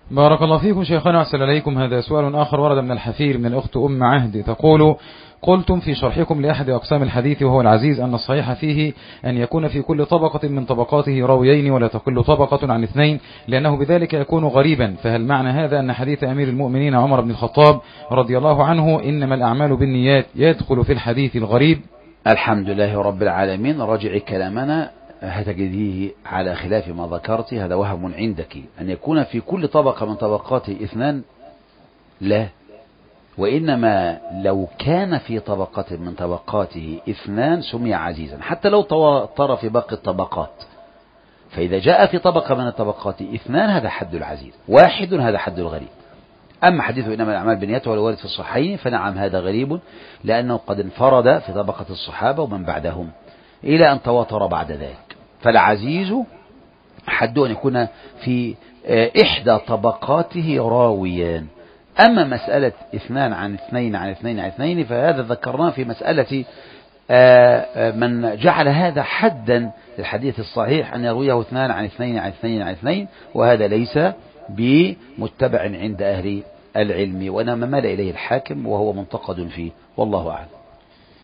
بارك الله فيكم شيخنا وأحسن إليكم. هذا سؤال آخر ورد من الحفير من الأخت أم عهد تقول: قلتم في شرحكم لأحد أقسام الحديث وهو العزيز أن الصحيح فيه أن يكون في كل طبقة من طبقاته راويين ولا تقل طبقة عن اثنين لأنه بذلك يكون غريبا، فهل معنى هذا أن حديث أمير المؤمنين عمر بن الخطاب رضي الله عنه إنما الأعمال بالنيات يدخل في الحديث الغريب؟ الحمد لله رب العالمين. رجع كلامنا هتجديه على خلاف ما ذكرت، هذا وهم عندك أن يكون في كل طبقة من طبقاته اثنان، لا، وإنما لو كان في طبقة من طبقاته اثنان سمي عزيزا حتى لو تواتر في باقي الطبقات. فإذا جاء في طبقة من الطبقات اثنان هذا حد العزيز، واحد هذا حد الغريب. أما حديث إنما الأعمال بالنيات والوارد في الصحيحين فنعم هذا غريب، لأنه قد انفرد في طبقة الصحابة ومن بعدهم إلى أن تواتر بعد ذلك. فالعزيز حد أن يكون في إحدى طبقاته راويان. أما مسألة اثنان عن اثنين عن اثنين عن اثنين فهذا ذكرناه في مسألة من جعل هذا حدا للحديث الصحيح أن يرويه اثنان عن اثنين عن اثنين عن اثنين، وهذا ليس بمتبع عند أهل العلم، وإنما مال إليه الحاكم وهو منتقد فيه، والله أعلم.